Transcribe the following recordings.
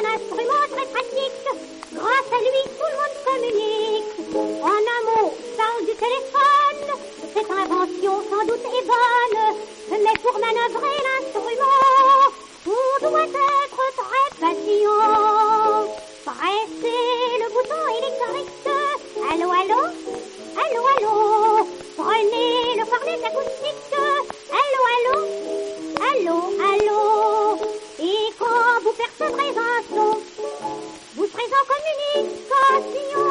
instrument très pratique. Grâce à lui, tout le monde communique. En un mot, parle du téléphone. Cette invention sans doute est bonne. Mais pour manœuvrer l'instrument, on doit être très patient. Pressez le bouton électrique. Allô, allô? Allô, allô? Prenez le cornet acoustique. Allô, allô? Allô, allô? Et quand vous percevrez un son, vous serez en communication.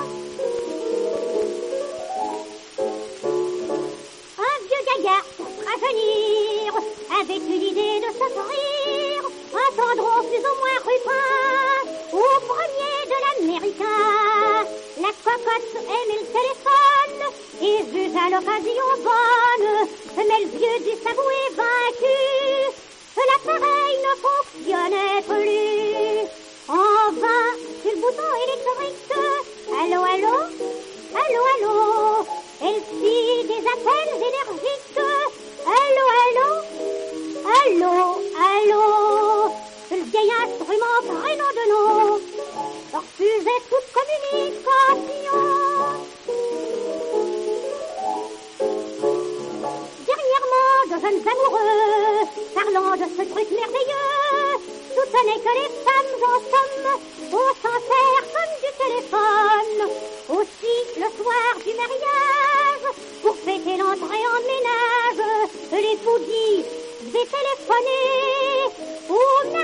Un vieux gaillard, pour se rajeunir, avait eu l'idée de s'offrir un tendron plus ou moins rupin au premier de l'américain. La cocotte aimait le téléphone et jugea l'occasion bonne. Mais le vieux dut s'avouer vaincu, l'appareil ne fonctionnait plus. En vain, sur le bouton électrique. Allô, allô? Allô, allô? Elle fit des appels énergiques. Allô, allô? Allô, allô? Le vieil instrument prénom de nom refusait toute communication. Dernièrement, de jeunes amoureux, parlant de ce truc merveilleux, soutenaient que les femmes, en somme, on s'en sert comme du téléphone. Aussi, le soir du mariage, pour fêter l'entrée en ménage, l'époux dit, je vais téléphoner au